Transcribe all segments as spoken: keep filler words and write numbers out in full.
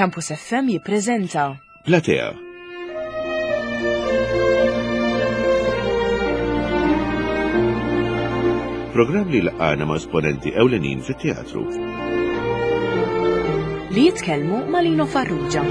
Campus F M jippreżenta Platea. Programm li laqana ma' esponenti ewlenin fit-teatru. li jitkellmu ma' Lino Farrugia.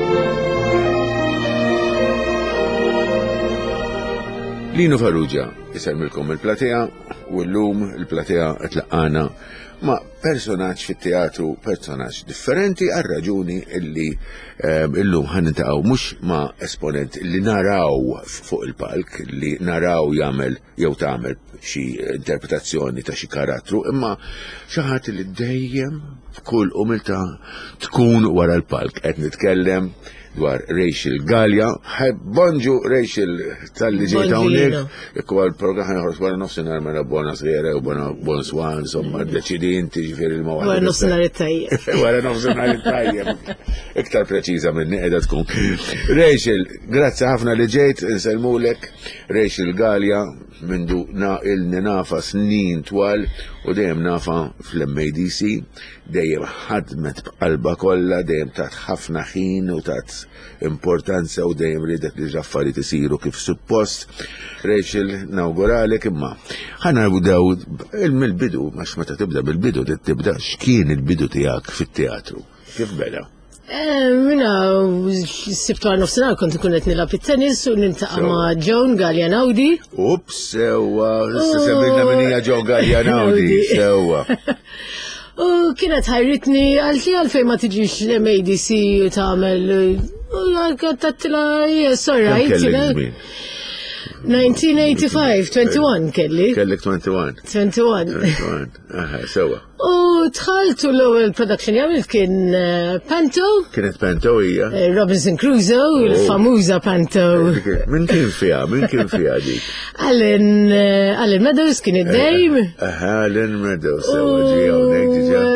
Lino Farrugia, iselmilkom il-Platea, u llum il-Platea qed laqana ma' personaġġ fit-teatru, personaġġ differenti għal raġuni illi illum ħanintaqgħu mhux ma' esponent li naraw fuq il-palk, li naraw jagħmel jew tagħmel xi interpretazzjoni ta' xi karattru, imma xi ħadd li dejjem b'kull umiltà tkun wara l-palk. Qed nitkellem dwar Rachel Gallia. Bonġu Rachel tal-li ġejt hawnhekk. Jekk huwa l-programm ħanħorġ wara nofsinhar mela bona sħiera u bona bon swan, insomma ddeċidinti ġifieri l Wara nofsinhar it-tajjeb. Wara nofsinhar it-tajjeb. Iktar preċiża minni qiegħda tkun. Rachel, grazzi ħafna li ġejt, inselmulek. Rachel Gallia mindu il nafa snin twal u dejjem nafa fl-M A D C, dejjem ħadmet b'qalba kollha, dejjem tat ħafna ħin u tat importanza u dejjem ridet li ġaffariet isiru kif suppost. Rachel, nawguralek, imma ħana nibdew mill-bidu, għax meta tibda bil-bidu tibda x'kien il-bidu tiegħek fit-teatru. Kif beda? Mina, s-sibtu għal nofsinhar kont ikun qed nilgħab it-tennis u niltaqa' ma' Joan Gallianaudi. Ups, sewwa, issa semmilna min hija Joan Gallianaudi, sewwa. U kienet ħajritni għalti għalfejn ma tiġix l-M A D C u tagħmel u għattattila yes, all right. nineteen eighty-five, twenty-one kelli. Kellek twenty-one. twenty-one. twenty-one, aha, sewa. U tħaltu l-ewwel production jagħmel kien Panto. Kienet Panto hija. Robinson Crusoe, il-famuża Panto. Min kien fiha, min kien fiha dik? Allen Allen Meadows kien id-dejm. Aha, Allen Meadows, sewa ġi hawnhekk diġà.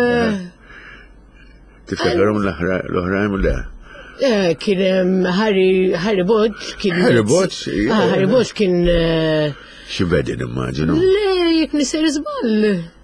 Tiftakarhom l-oħrajn u le? Kien Harry Harry Bosch kien Harry Bosch? Ah, Harry Bosch kien xibedin immaġinu. Le, jek nisir żball.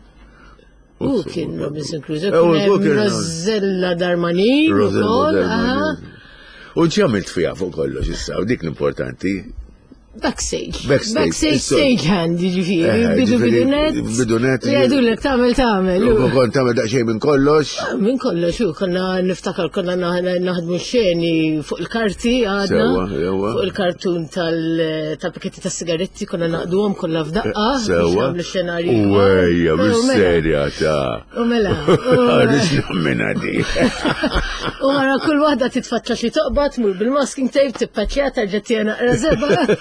U kien Robinson Crusoe, kien Rosella Darmani. Rosella Darmani. U ġamilt fija fuq kollox issa, u dik l-importanti. Backstage. Backstage. Backstage stage hand, ġifiri. Bidu bidunet. Bidunet. Jgħidu l-ek tamel tamel. U kon tamel daqxej minn kollox. Minn kollox, u konna niftakar konna naħdmu xeni fuq il-karti għadna. Fuq il-kartun tal-paketti ta' sigaretti konna naqduhom kollha f'daqqa. Sewa. L-xenarju. U għajja, mis-serja ta' U mela. Għadix minna di. U għara kull wahda titfaċċa xi toqbad mur bil-masking tape tippaċċja tarġettija naqra zeba.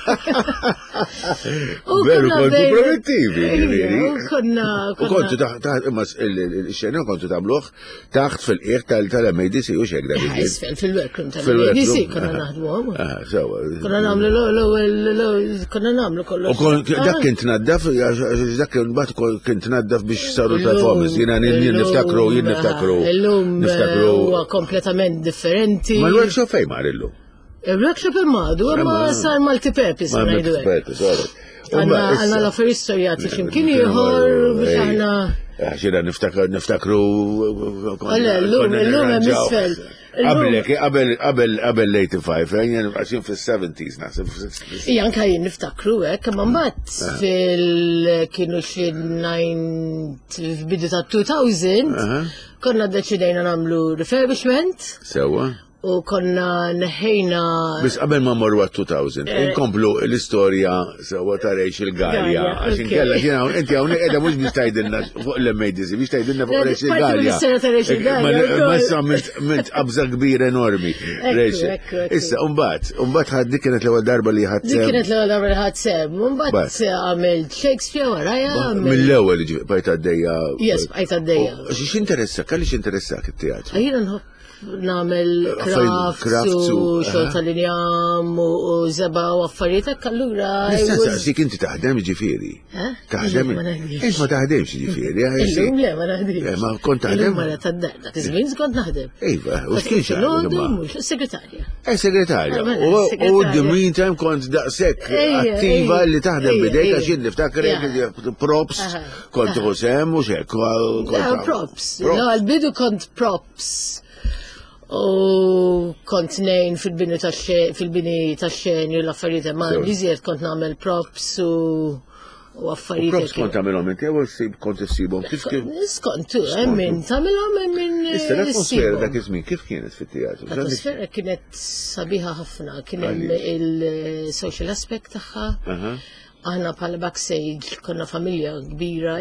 Veru kontu produttivi. U kontu taħt, imma il-xena kontu tamluħ taħt fil-qiegħ tal-M A D C u xek da biżiet. Fil-workroom tal-M A D C konna naħdmu. Konna namlu l-ewwel, konna namlu kollox. U dak kien tnaddaf, dak kien bat kien tnaddaf biex saru l-performance, jiena niftakru, jien niftakru. Illum huwa kompletament differenti. Ma l-workshop fejn mar illum? Il-workshop il-madu, imma sar multi-purpose. Multi-purpose, għanna l-affarijiet storjati ximkien ieħor biex aħna. Xina niftakru. Għalla, l-lum, l-lum misfel. Qabel l-eighty-five, għaxin fil-seventies, naħseb. Ijan kajin niftakru, ek, ma mbatt fil-kienu fil-bidu ta' two thousand, konna deċidejna namlu refurbishment. Sewa. U konna neħejna. Bis qabel ma morru għat two thousand, inkomplu l-istorja sewa ta' Rachel Gallia. Għaxin kella, ġina, inti għawni edha mux biex tajdinna fuq l-M A D C, biex tajdinna fuq Rachel Gallia. Massa mint qabza kbir enormi. Issa, umbat, umbat ħad dik kienet l-ewwel darba li ħad Dik kienet l-ewwel darba li ħad seb. Umbat għamil Shakespeare waraja. Mill-ewwel bajta d-dejja. Yes, bajta d-dejja. X'interessa, kalli x'interessa kit-teatru? Għajna nħobb namel crafts u xogħol tal-injam u zeba u affarijiet hekk allura. Nista' dik inti taħdem ġifieri. Taħdem. Int ma taħdemx ġifieri. Illum le ma naħdimx. Ma kont taħdem. Mara tad-dar, dak iż-żmien kont naħdem. Iva, u x'kien xagħmel? Segretarja. Eh, segretarja. U the meantime kont daqshekk attiva li taħdem bidejk għax jien niftakar props kont ħosem u xekk. Props. No, għal-bidu kont props. U kont nejn fil-bini fil-bini tax-xeni u l-affarijiet ma li żied kont nagħmel props u u affarijiet. Props kont tagħmelhom inti jew kont issibhom kif kif? Skont tu, hemm min tagħmelhom hemm min. Issa l-atmosfera dak iż-żmien kif kienet fit-teatru? L-atmosfera kienet sabiħa ħafna, kien hemm il-social aspect tagħha. Aħna bħala backstage konna familja kbira,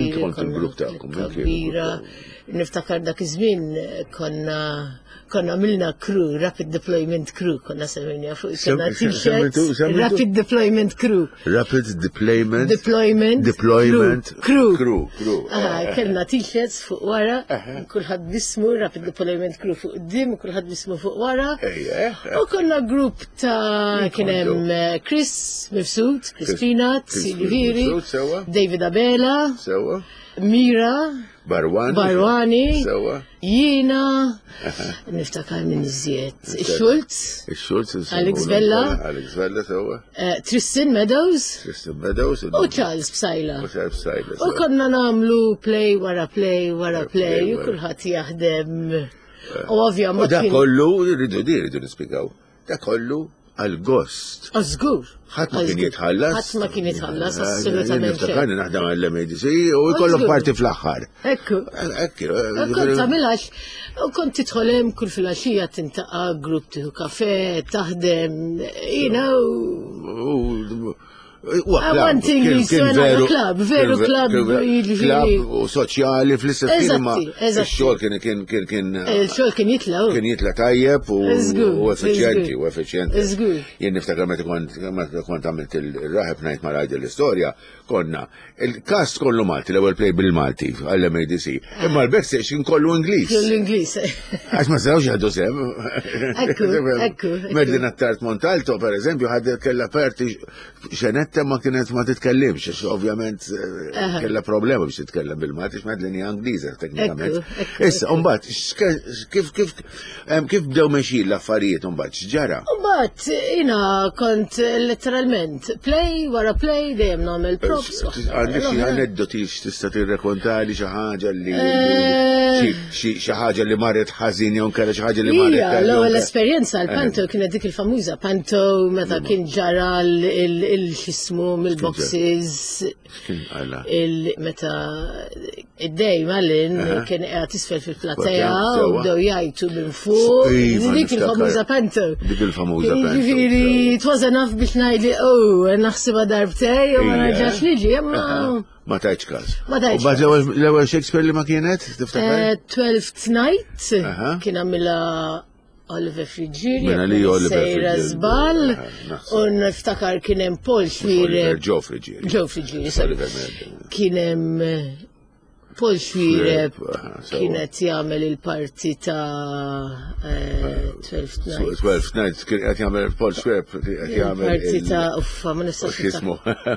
kbira. Niftakar dak iż-żmien konna konna għamilna crew, Rapid Deployment Crew, konna semmejna fuq konna t-shirts, Rapid Deployment Crew. Rapid Deployment Deployment Deployment Crew. Crew. Crew. Kellna t-shirts fuq wara, kulħadd bismu Rapid Deployment Crew fuq qudiem, kulħadd bismu fuq wara. U konna grupp ta' kien hemm Chris Mifsud, Chris Peanut, Silviri, David Abela, Mira, Barwani, Barwani, Sewa. Jiena, niftakar minn iżjed. Schultz, Schultz, Alex Bella, Alex Bella, Sewa. Tristan Meadows, Tristan Meadows, u Charles Psajla. U Charles Psajla. U konna namlu play wara play wara play, u kulħadd jaħdem. U ovvjament. U da kollu, rridu di, rridu nispjegaw. Da kollu għal-gost. Għazgur. ħadd ma kien jitħallas. ħadd ma kien jitħallas, assolutament. Niftakarni naħdem għall-M A D C u jkollok parti fl-aħħar. Ekku. Ekku. Kont tagħmilhax, u kont tidħol hemm kull filgħaxija tintaqa' grupp tieħu kafè, taħdem, jiena u One thing is veru klab, veru klab. Klab u soċjali fl-istess firma. Il-xogħol kien kien kien kien. Il-xogħol kien jitla' kien jitla' tajjeb u effiċjenti u effiċjenti. Jien niftakar meta kont għamilt il-raħeb ngħid ma' rajdi l-istorja, konna il-kast kollu Malti, l-ewwel play bil-Malti għall-M A D C. Imma l-backstage inkollu Ingliż. L-Ingliż. Għax ma sewx jgħidu sem. Ekku, ekku. Merdina Tart Montalto, per eżempju, ħadet kellha aperti xenetta ma kienet ma titkellimx, għax ovvjament kellha problema biex titkellem bil-Malti, x'madlini Angliża teknikament. Issa, mbagħad kif kif kif bdew mexjin l-affarijiet mbagħad x'ġara? Mbagħad jiena kont letteralment play wara play dejjem nagħmel props. Għandek xi aneddoti tista' tirrekontali xi ħaġa li xi ħaġa li marret ħażin jew kellha xi ħaġa li marret. L-ewwel esperjenza l-panto kienet dik il-famuża panto meta kien ġara l-xismu mill-boxes meta id-dej Malin kien qiegħed isfel fil-platea u bdew jgħidu minn fuq. Dik il-famuża panto. Dik il-famuża panto. Jiġifieri it was enough biex ngħidli oh naħsibha darbtej u ma nerġax niġi imma. Ma tajtx każ. Ma tajtx. U l-ewwel Shakespeare li ma kienet tiftakar? Twelfth Night kien għamilha Oliver Frigieri. Mela li Oliver Sejra Żball. U niftakar kien hemm Paul Schwierer. Joe Frigieri. Joe Frigieri. Kien hemm Paul Schwierer kienet jagħmel il-parti ta' Twelfth Night. Twelfth Night kien qed jagħmel Paul Schwierer qed jagħmel il-parti ta' uffa ma nistax ismu.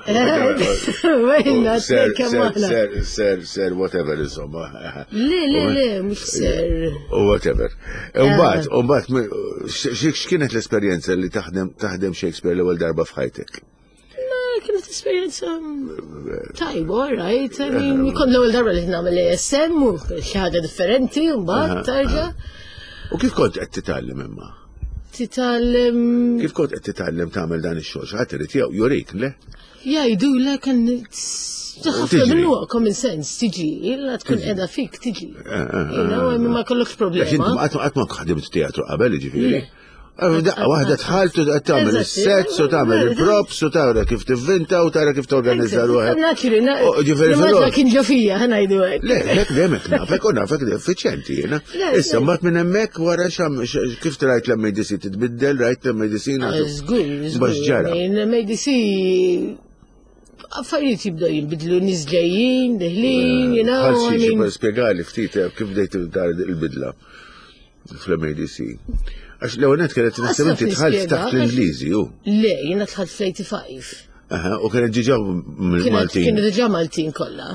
Wejna Ser ser ser whatever insomma. Le le le mhux ser. U whatever. Imbagħad imbagħad x'kienet l-esperjenza li taħdem taħdem Shakespeare l-ewwel darba f'ħajtek? Kienet esperienza tajba, right? Kon l-ewwel darba li nagħmel A S M u xi ħaġa differenti u mbagħad tarġa'. U kif kont qed titgħallem imma? Titgħallem. Kif kont qed titgħallem tagħmel dan ix-xogħol? Xi ħadd irid jurik, le? Jgħidulek ħafna minnu common sense tiġi, illa tkun qiegħda fik tiġi. Ma kollokx problema. Qatt ma ħdimt teatru qabel jiġifieri. Daqqa waħda tħaltu tagħmel is-sets u tagħmel il-props u tara kif tivvinta u tara kif torganizza ruħek. Ġifieri fil kien ġofija ħanajdu hekk. Le, hekk hemmhekk nafek u nafek effiċjenti jiena. Issa mbagħad minn hemmhekk wara kif trajt l-M A D C titbiddel, rajt l-M A D C Żgur, ġara. L-M A D C affarijiet jibdew jinbidlu nies ġejjin, deħlin, you know. Ħalsi xi spjegali ftit kif bdejt il-bidla fl-M A D C. Għax l-ewwel net kienet inizjalment titħalt taħt l-Ingliżi hu. Le, jiena tħalt fl-eighty-five. U kienet ġiġa Maltin. Kienu ġiġa Maltin kollha.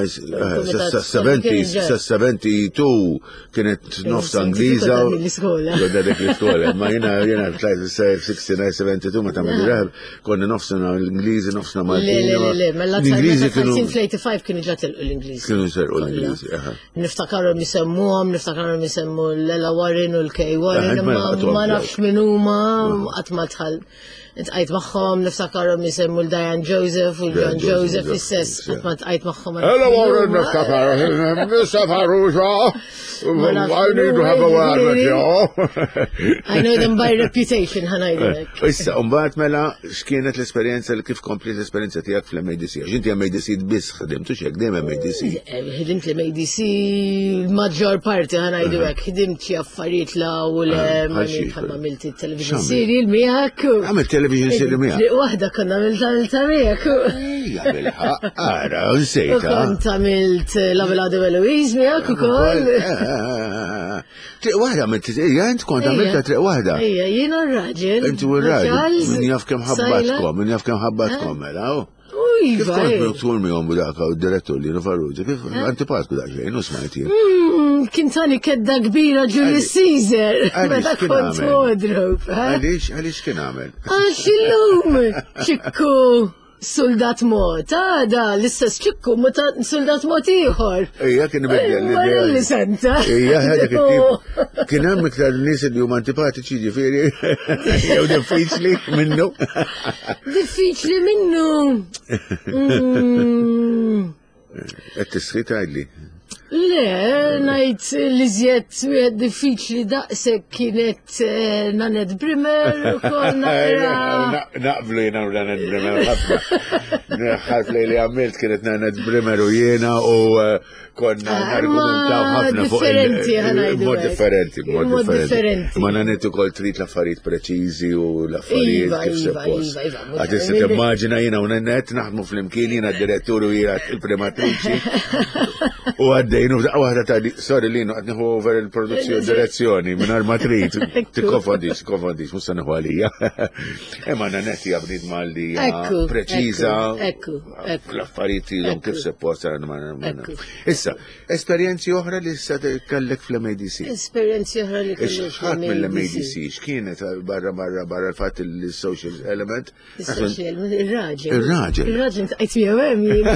Sas-seventy-two kienet nofs Angliża. Għodda dik l-iskola. Ma jena jena sixty-nine seventy-two ma tamel raħb konna nofsna l-Ingliżi, nofsna Maltin. Le, le, le, mela fl-eighty-five kienu ġatilqu l-Ingliżi. Kienu ġatilqu l-Ingliżi, aha. Niftakarhom jisemmuhom, niftakarhom jisemmu l-Ella Warren u l-Kay Warren, ma nafx min huma qatt ma dħal. Tqajt magħhom, niftakarhom jisemmu l-Diane Joseph u l-John Joseph istess, qatt ma tqajt magħhom. Ella Warren niftakarhom, Mister Farrugia. I need to have a word with you. I know them by reputation, ħanajdlek. Issa, mbagħad mela x'kienet l-esperjenza li kif kompli l-esperjenza tiegħek fl-M A D C? Inti hemm A D C biss ħdimtu x'hekk dejjem M A D C. Ħdimt l-M A D C l-maġġor parti ħanajdu hekk, ħdimt xi affarijiet l-awl bħalma għamilt il-television serial miegħek. Għamilt television serial miegħek. Triq waħda konna għamilta miegħek. Ija bil-ħaq, ara, nsejta. Kont għamilt l-Avelado Eloise miegħek ukoll. Triq wahda, jent kont għamilta triq wahda. Ija, jina r-raġel. Inti u r-raġel, min jaf kem ħabbatkom, min jaf kem ħabbatkom, mela. Kif kont b'doktur mi għombu daka u d-direttur li Farrugia, kif antipatku daċħajn, u smajti? Kien tani kedda kbira Julius Caesar, meta kont wardrobe. Għalix, għalix kien għamel? Għax illum, ċikku. Soldat mot, għada, l-istess ċikku, soldat mot iħor. Ija, kien bidja l li senta. Ija, għada kittib. Kien hemm iktar nis li huma antipatiċi ġifieri. Jew diffiċli minnu. Diffiċli minnu. Qed tisħit għadli. Le, najt li zjed wieħed diffiċli daqshekk kienet Nanette Brimmer u kol naqra. Naqblu jiena u Nanette Brimmer ħafna. Ħafna li għamilt kienet Nanette Brimmer u jiena u konna nargumentaw ħafna fuq il- mod differenti, mod differenti. Ma Nanette ukoll trid l-affarijiet preċiżi u l-affarijiet kif suppost. Għad issa timmaġina jiena u Nanette naħdmu fl-imkien jiena d-direttur u jiena il-primatriċi. U għaddejnu, għahda ta' di, sorry li nu għadniħu over il-produzzjoni direzzjoni, minn armatrit, t-konfondix, t-konfondix, musta nħu għalija. Emma Nanette għabnid malli preċiza, l-affarijiet l-om kif se posta. Issa, esperienzi oħra li s-sad kallek fl-M A D C? Esperienzi oħra li kallek fl-M A D C? X'kienet barra barra barra l-fat il-social element? Il-social, il-raġel. Il-raġel. Il-raġel, t-għajt mi għawem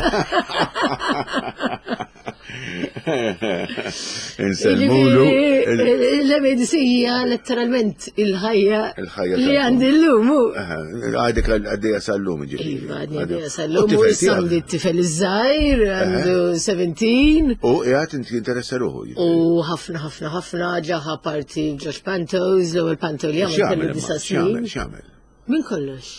Inselmulu. L-M A D C hija letteralment il-ħajja li għandi l-lum. Għadek għaddeja sal-lum ġifi. Għaddeja sal-lum u jissandi t-tifel iż-żajr, għandu seventeen. U għat inti interessa ruħu. U ħafna ħafna ħafna ġaħa parti Josh Pantos, l-ewwel Panto li għamil kellu disa snin. X'għamel? Min kollox?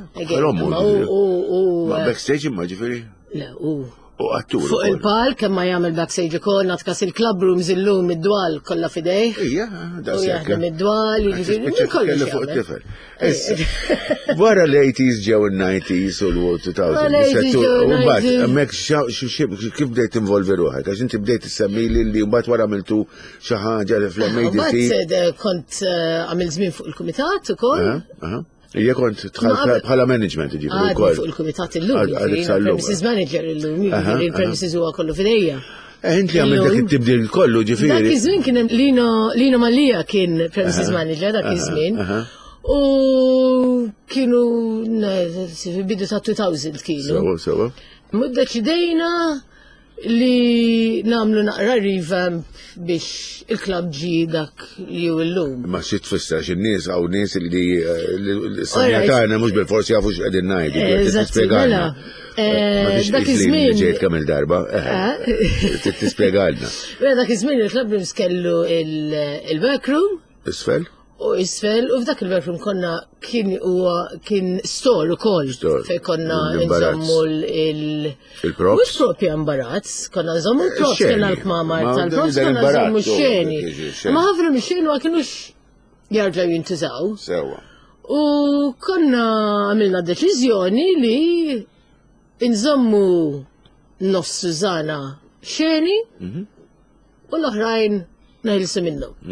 Ma backstage imma ġifieri? Le, u. U għattur. Fuq il-pal, kemma jgħamil backstage ukoll, natkas il-club rooms illum id-dwal kollha fidej. Ija, da u jaħdem id-dwal, jiġifieri kollox fuq it-tifel. Wara l-eighties ġew il-nineties u l-two thousand. U mbagħad hemmhekk kif bdejt involvi ruħek, għax inti bdejt issemmili li mbagħad wara għamiltu xi ħaġa fl-M A D C. Mbagħad kont għamil żmien fuq il-kumitat ukoll. Ija kont bħala management ġifiri u koll. Fuq il-komitat il-lum, il-premises manager il-lum, il-premises huwa kollu fidejja. Inti għamil dak it-tibdil kollu ġifiri. Dak iż-żmien kien Lino Mallija kien premises manager dak iż-żmien. U kienu bidu ta' two thousand kienu. Sewa, sewa. Mudda ċidejna li namlu naqra revamp biex il-klab ġi dak li u l-lum. Ma xie tfisser x'in-nies għaw nies li s-sanjatana mux bil-forsi jafu x'qegħdin ngħidu. Eżattament. Dak iż-żmien. Ġejt kemm il-darba. Tispjegalna. Dak iż-żmien il-klab rooms kellu il-backroom. Isfel? U isfel, u f'dak il-backroom konna kien huwa kien store ukoll. Fej konna nżommu il- Il-props? Mhux propja imbarazz, konna nżommu l-props kena l-kmamar tal-props konna nżommu x-xeni. Ma ħafna mix-xeni ma kienux jarġaw jintużaw. Sewa. U konna għamilna deċiżjoni li nżommu nofs Sużana xeni u l-oħrajn naħilsu minnhom.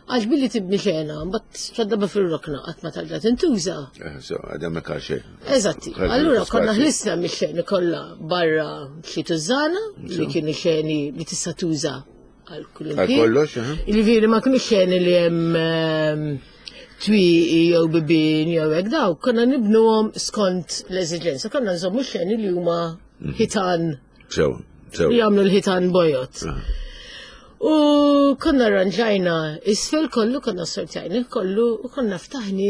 Għax billi tibni xena, mbagħad xaddaba fil-rokna qatt ma tarġa' tintuża. So, għadha ma kal xejn. Eżatti. Allura konna ħlisna mix-xeni kollha barra xi tużana li kienu xeni li tista' tuża għal kull Għal kollox, Jiġifieri ma kienux xeni li hemm twieqi jew bibien jew hekk daw, konna nibnuhom skont l-eżiġenza. Konna nżommu xeni li huma ħitan Sew, sew. li jagħmlu l-ħitan bojot. U konna ranġajna isfel kollu, konna sortajni kollu, u konna ftaħni.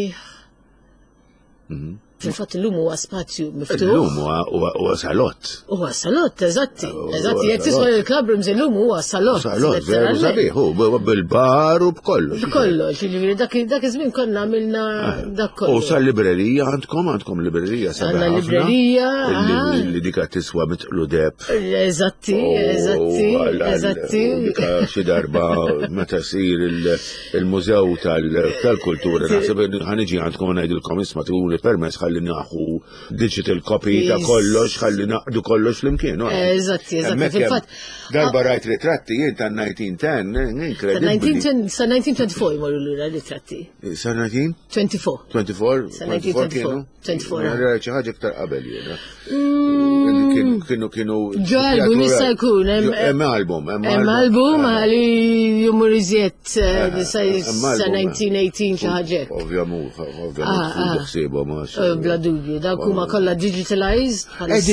Fil-fatt l-lum huwa spazju miftuħ. L-lum huwa salott. Huwa salott, eżatti. Eżatti, jekk tisma' il-clubrooms illum huwa salott. Salott, veru sabiħ, bil-bar u b'kollox. B'kollox, jiġifieri dak iż-żmien konna għamilna dak kollu. U sal-librerija għandkom għandkom librerija sabiħ. Għandna librerija. Li dika tiswa mitqlu deb. Eżatti, eżatti, eżatti. Dika xi darba meta sir il-mużew tal-kultura, naħseb ħaniġi għandkom ngħidilkom isma' tuni permess ħalli naħu digital copy ta' kollox, ħalli naqdu kollox l-imkien. Eżatti, eżatti, fil-fatt. Darba rajt ritratti jien ta' nineteen ten, inkredibbli. Sa' nineteen twenty-four jmorru l-ura ritratti. Sa' nineteen? twenty-four. twenty-four? Sa' nineteen twenty-four. twenty-four. Għarra ċaħġa ktar qabel jena. Kienu kienu. Ġo album jissa jkun. Hemm album. Hemm album għali jumur iżjed sa' nineteen eighteen ċaħġek. Ovvjament, ovvjament, fu ma bla dubju, dawk huma kollha digitalized.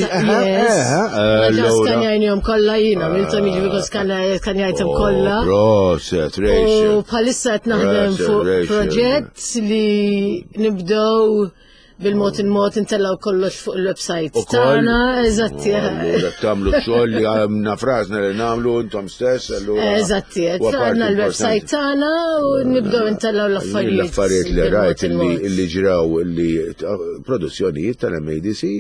Skanjajnihom kollha jiena, miltom jiġifieri skanjajthom kollha. Proset, Rachel. U bħalissa qed naħdem fuq proġett li nibdew bil-mod il-mod intellaw kollox fuq il-website tagħna, eżatti. Tagħmlu x-xogħol li għamna frasna li nagħmlu intom stess, allura. Eżatti, għandna l-website tagħna u nibdew intellaw l-affarijiet. L-affarijiet li rajt li ġraw li produzzjonijiet tal-M A D C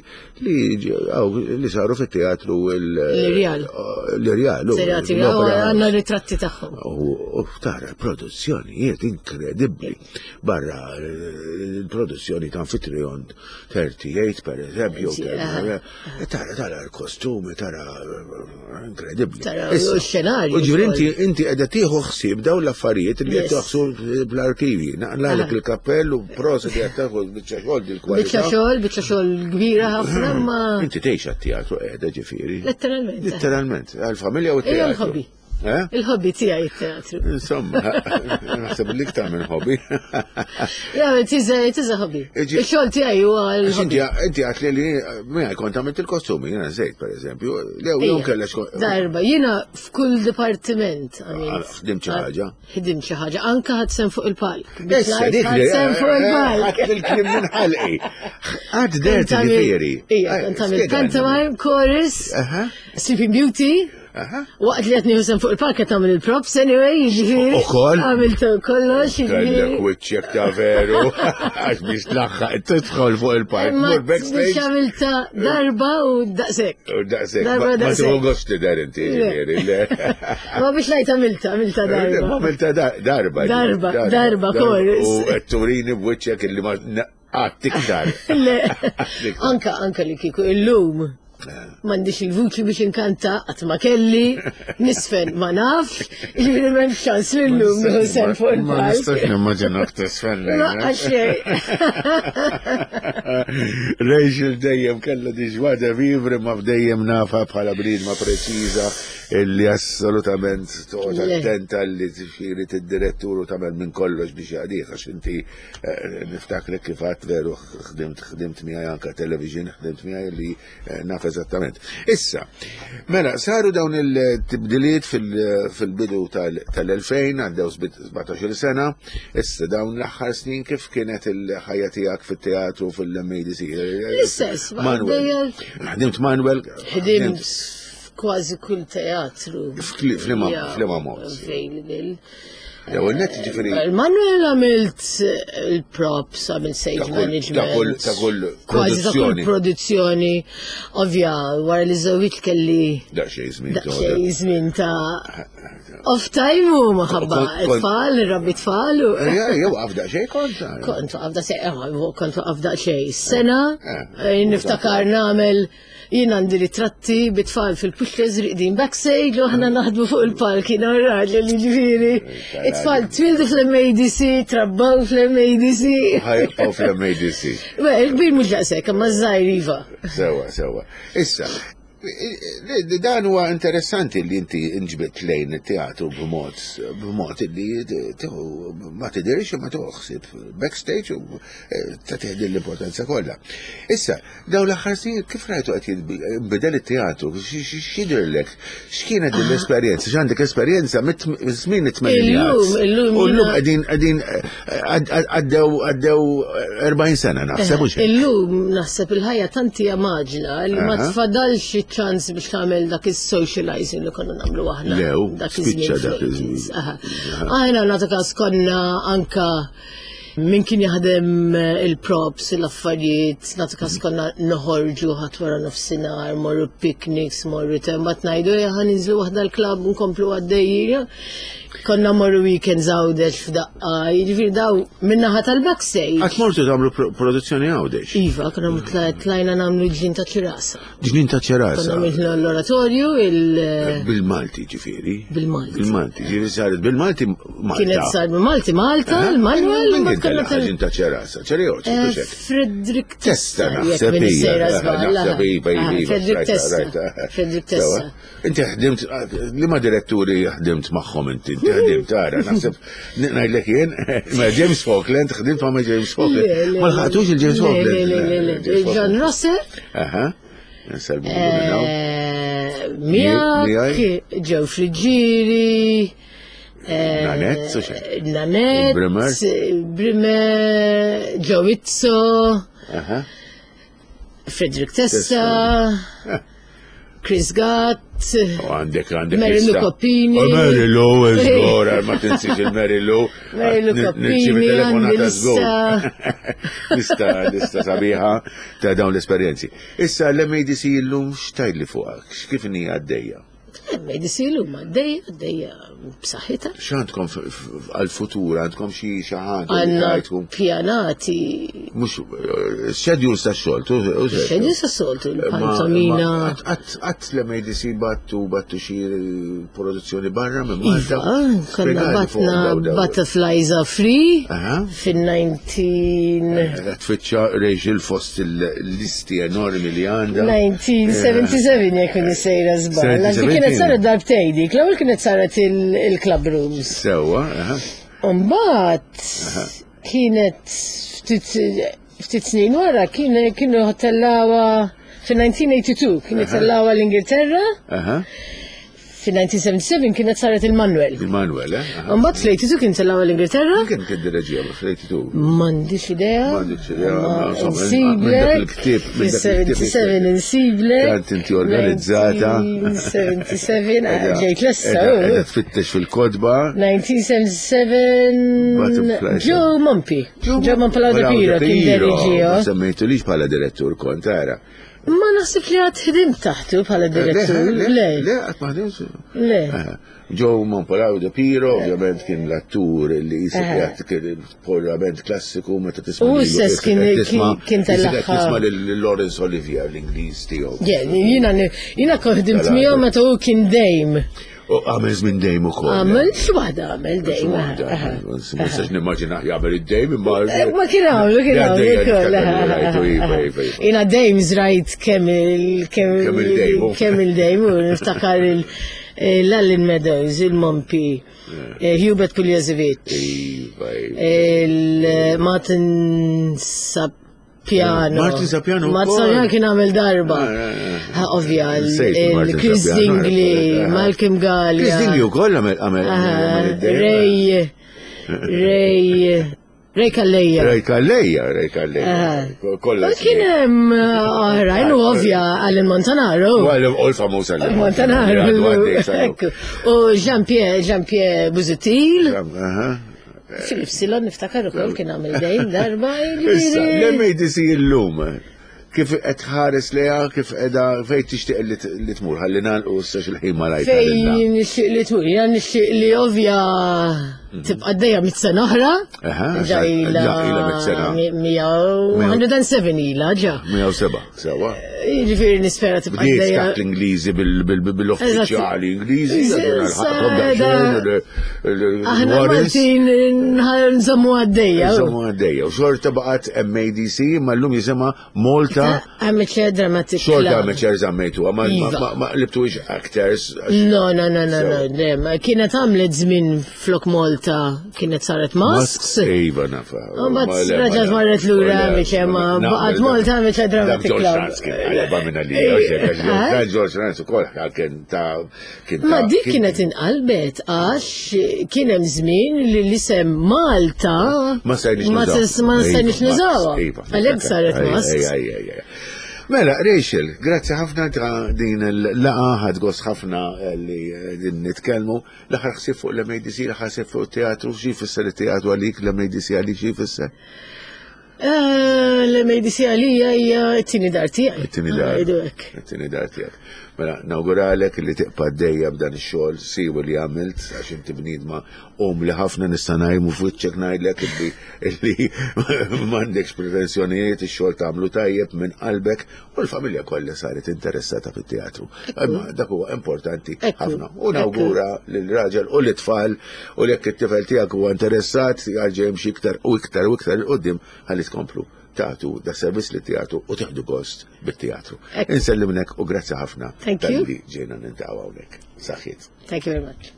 li saru fit-teatru l-Irjal. L-Irjal. Għandna ritratti tagħhom. U tara produzzjonijiet inkredibbli. Barra l-produzzjoni ta' Anfitrion thirty-eight per eżempju, tara tara l-kostumi, tara inkredibbli. Tara l-xenarju. U ġivri inti qiegħda tieħu ħsieb dawn l-affarijiet li qed taħsu bl-arkivi. Naqlalek il-kappell u prosa li qed taħu biċċa xogħol dil-kwalità. Biċċa xogħol, biċċa xogħol kbira ħafna ma. Inti tgħix għat-teatru qiegħda ġifieri. Letteralment. Letteralment, għall-familja u t-teatru. Il-hobby tiegħi t-teatru. Insomma, naħseb li iktar minn hobby. Ja, tiża hobby. Il-xogħol tiegħi huwa l-hobby. Inti għat li minn kont għamilt il-kostumi, jiena żejt pereżempju, jew kellex. Darba, jiena f'kull dipartiment għamilt. Ħdim xi ħaġa. Ħdim xi ħaġa, anke ħadsem fuq il-palk. Ħadsem fuq il-palk. Ħadd il-klim minn ħalqi. Għad derti ġifieri. Ija, kont għamilt pantomime, chorus, Sleeping Beauty. Waqt li għatni husan fuq il-park għat għamil il-props, anyway, jiġifieri. U koll? Għamiltu kollox, jiġifieri. Kellek wiċċek ta' veru, għax biex tlaħħaq tidħol fuq il-park. Mur backstage. Biex għamilta darba u daqsek. U daqsek. Darba daqsek. Ma tuħu dar inti, jiġifieri. Ma biex lajt għamilta, għamilta darba. Ma għamilta darba. Darba, darba, chorus. U għatturini b'wiċċek illi ma għat tiktar. Anka, anka li kiku il-lum. M'għandix il-vuċi biex inkanta qatt ma kelli, nisfen ma nafx, jiġifieri m'hemm xans lillum nieħu sem fuq il-palk. Ma nistax nimmaġinak tisfen lejn. Ma xejn. Rachel dejjem kellha diġwada vivri ma dejjem nafa bħala bniedma preċiża illi assolutament toqgħod attenta li tixiri tid-direttur u tagħmel minn kollox biex jaqdih għax inti niftakrek kif għadt veru ħdimt ħdimt miegħi anke television, ħdimt miegħi li naf eżattament. Issa, mela, saru dawn il-tibdiliet fil-bidu tal-elfejn, għaddew sebgħatax-il sena, issa dawn l-aħħar snin kif kienet il-ħajja tiegħek fit-teatru fil-M A D C? L-istess, Manuel. Ħdimt Manuel. Ħdimt kważi kull teatru. Flima mod. Jew il-net ġifieri. Manuel għamilt il-props, għamilt stage management. Ta' kull kważi ta' kull produzzjoni. Ovvja, wara li żewwiġ kelli. Daqsxejn żmien. Daqsxejn żmien ta' Off time u maħabba tfal, rabbi tfal u. Jew għafda xej kont. Kont għafda xej, kont għafda xej. Sena, niftakar namel jien għandi ritratti bitfall fil-pushles riqdin backstage u ħana naħdmu fuq il-palki narrad li ġifiri. It-tfal twildu fl-M A D C, trabbaw fl-M A D C. Ħajqaw fl-M A D C. Il-bir mux ġaqsek, ma zaħir iva. Sewa, sewa. Issa, dan huwa interessanti li inti inġbet lejn it-teatru b'mod b'mod li ma tidirx ma toħsib backstage u ta' teħdi l-importanza kollha. Issa, dawn l-aħħar snin kif rajtu qed jinbidel it-teatru, x'jidhirlek, x'kienet din l-esperjenza, x'għandek esperjenza żmien it-tmeninjat. U llum qegħdin qegħdin għaddew erbgħin sena naħseb u xejn. Illum naħseb il-ħajja tant hija maġna li ma tfadalx ċans biex tagħmel dak is-socializing li konna nagħmlu aħna. Lew, dak spiċċa dak iż-żmien. Aħna nagħtu każ konna anka min kien jaħdem il-props, l-affarijiet, nagħtu każ konna noħorġu ħadd wara nofsinhar, morru picnics, morru tembat ngħidu ejja niżlu waħda l-klabb nkomplu għaddejjin. Konna morru weekends għawdex f'daqqa, jiġifieri daw minnaħa tal-backstage. Għat mortu tagħmlu produzzjoni għawdex? Iva, konna tlajna nagħmlu ġlin ta' ċirasa. Ġlin ta' ċirasa. Konna nagħmlu l-oratorju, il- Bil-Malti ġifieri. Bil-Malti. Bil-Malti, ġifieri saret bil-Malti Malta. Kienet sar bil-Malti Malta, il-Manuel, ma konna ġlin ta' ċirasa, ċerjoċi, kuxek. Fredrik Tessa. Naħseb Fredrik Tessa. Fredrik Tessa. Inti ħdimt, li ma diretturi ħdimt magħhom inti, inti ħdimt tara, naħseb ngħidlek jien, ma James Falkland, ħdimt ma' James Falkland. Ma lħaqtux il-James Falkland. John Russell. Aha. Nsalbu minnaw. Miak, Joe Frigieri. Nanette, so xejn. Nanette. Brimmer. Brimmer. Joe Izzo. Aha. Fredrik Tessa. Chris Gatt. Għandek għandek. Mary Lou Coppini. Mary Lou, eżgora, ma tinsiex il-Mary Lou. Mary Lou Coppini, Nista, nista, nista sabiħa ta' dawn l-esperienzi. Issa l-M A D C l-lum xtajli fuqak, kif ni għaddejja? M A D C l-lum għaddejja, għaddejja b'saħħitha. X'għandkom għal-futur, għandkom xi ħaġa? Għandna pjanati. Mhux schedules ta' xogħol. Schedules ta' xogħol, il-pantomina. Qatt l-M A D C battu battu xi produzzjoni barra minn Malta. Iva, konna batna Butterflies Are Free fin-nineteen. Tfittxa Rachel fost il-listi enormi li għandha. nineteen seventy-seven jekk kun isejra żball. Kienet saret darbtej dik, l-ewwel kienet saret il-club rooms. Sewa, aha. Umbat kienet ftit snin wara kienu hotellawa fin-nineteen eighty-two kienu hotellawa l-Ingilterra. Aha. Fin-nineteen seventy-seven kienet saret il-Manuel. Il-Manuel, eh? Umbat fl-eighty-two kien hotellawa l-Ingilterra. Kien kien dirreġija fl-eighty-two. M'għandix idea. M'għandix idea. Insiblek. Fis-seventy-seven insiblek. Kant inti organizzata. seventy-seven ġejt lessa. Qed tfittex fil-kodba. nineteen seventy-seven Joe Mompi. Joe Mompala de Piro kien dirreġija. Ma semmejtulix bħala direttur kontara. Ma naħseb li għad ħidim taħtu bħala direttur. Le. Le, għad maħdimx. Le. Joe Mompalaw de Piro, ovvjament kien l-attur li jisib jgħat kien polament klassiku meta tisma. U s-sess kien tal-laħħa. Tisma l-Laurence Olivier, l-Ingliż tiegħu. Jina koħdimt miegħu meta u kien dejm. Għamel żmien dejm ukoll. Għamel x'waħda għamel dejm. Ma nistax nimmaġina jagħmel id-dejm imma. Ma kien għamlu kien għamlu ukoll. Jina dejm żrajt kemm il-dejm u niftakar l-Allen Meadows, il-Mompi, Hubert Puljazevich, il-Martin Sap. Piano. Martin Sapiano. Martin Sapiano kien għamel darba. Ovvja, Chris Dingley, Malcolm Gallia. Chris Dingley u koll għamel. Ray, Ray, Ray Calleja. Ray Calleja, Ray Calleja. Ma kien hemm oħrajn u ovvja Alan Montanaro. U l-famuż Alan Montanaro. U Jean-Pierre, Jean-Pierre Buzutil. Philip Silon niftakar ukoll kien għamel dejn darba. Issa, l-M A D C l-lum. kif qed ħares leha kif qiegħda fejn tixtieq li tmur ħalli nagħlqu issa xi ma rajt. Fejn nixtieq li tmur, jien nixtieq li ovvja tibqa' għaddejja mit sena oħra. Ġajla one oh seven ilha ġa. one oh seven, sewa. Jiġifieri nispera tibqa' għaddejja. Bdiet l-Ingliżi bil-uffiċjali Ingliżi. Aħna Maltin nżommu għaddejja. Nżommu għaddejja. U xorta baqgħet M A D C ma llum jisimha Malta. Amateur Dramatic Club. Xorta amateur żammejtu, ma libtux actors. No, no, no, no, kienet għamlet żmien flok Malta kienet saret Masks. Iva nafa. Mbagħad raġat marret lura biex ma baqgħet Malta amateur Dramatic Club. George Rans ukoll kien ta' kien ma dik kienet inqalbet għax kien hemm żmien li l-isem Malta ma stajniex niżawha. Għalhekk saret Masks. Mela, Rachel, grazzi ħafna ta' din il-laqa ħadgos ħafna li din nitkellmu. L-aħħar ħsib fuq l-M A D C, l-aħħar ħsib fuq teatru, xi jfisser it-teatru għalik, l-M A D C għalik xi jfisser? L-M A D C għalija hija t-tieni dar tiegħi. It-tieni dar. It-tieni dar tiegħek. Mela, nawguralek li tiqpa' dejja b'dan ix-xogħol siwi li għamilt għax inti bniedma qom li ħafna nista' ngħimu f'wiċċek ngħidlek illi m'għandekx pretenzjonijiet ix-xogħol tagħmlu tajjeb minn qalbek u l-familja kollha saret interessata fit-teatru. Imma dak huwa importanti ħafna. U nawgura lill-raġel u l-itfal u jekk it-tifel tiegħek huwa interessat jarġa' jimxi iktar u iktar u iktar il qudiem ħalli tkomplu tagħtu da servizz li teatru u tieħdu gost bit-teatru. Insellimnek u grazzi ħafna talli ġejna nintaqgħu hawnhekk. Saħħit. Thank you very much.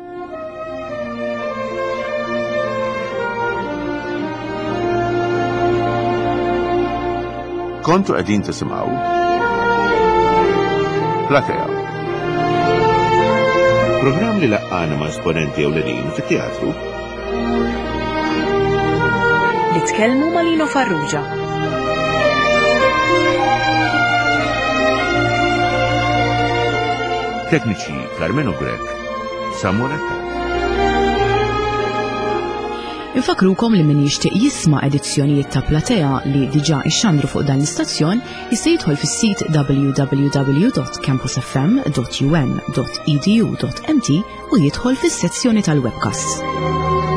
Kontu qegħdin tisimgħu Platea. Programm li laqqana ma' esponenti ewlenin fit-teatru li tkellmu ma' Lino Farrugia. Tekniċi Carmenu Grek, Samuretta. Infakrukom li min jixtieq jisma' edizzjonijiet ta' Platea li diġà ixxandru fuq dan l-istazzjon jista' jidħol fis-sit w w w dot campus f m dot u n dot e d u dot m t u jidħol fis-sezzjoni tal-webcasts.